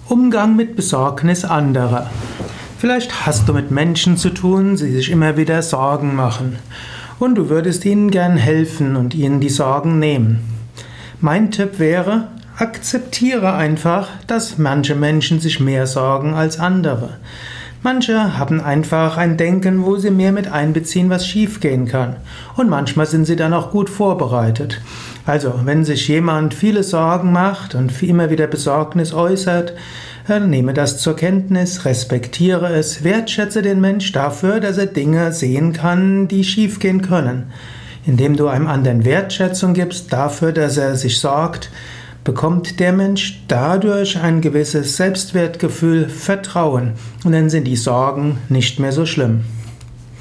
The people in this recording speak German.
Umgang mit Besorgnis anderer. Vielleicht hast du mit Menschen zu tun, die sich immer wieder Sorgen machen. Und du würdest ihnen gern helfen und ihnen die Sorgen nehmen. Mein Tipp wäre, akzeptiere einfach, dass manche Menschen sich mehr sorgen als andere. Manche haben einfach ein Denken, wo sie mehr mit einbeziehen, was schiefgehen kann. Und manchmal sind sie dann auch gut vorbereitet. Also, wenn sich jemand viele Sorgen macht und immer wieder Besorgnis äußert, dann nehme das zur Kenntnis, respektiere es, wertschätze den Mensch dafür, dass er Dinge sehen kann, die schiefgehen können. Indem du einem anderen Wertschätzung gibst dafür, dass er sich sorgt, bekommt der Mensch dadurch ein gewisses Selbstwertgefühl, Vertrauen und dann sind die Sorgen nicht mehr so schlimm.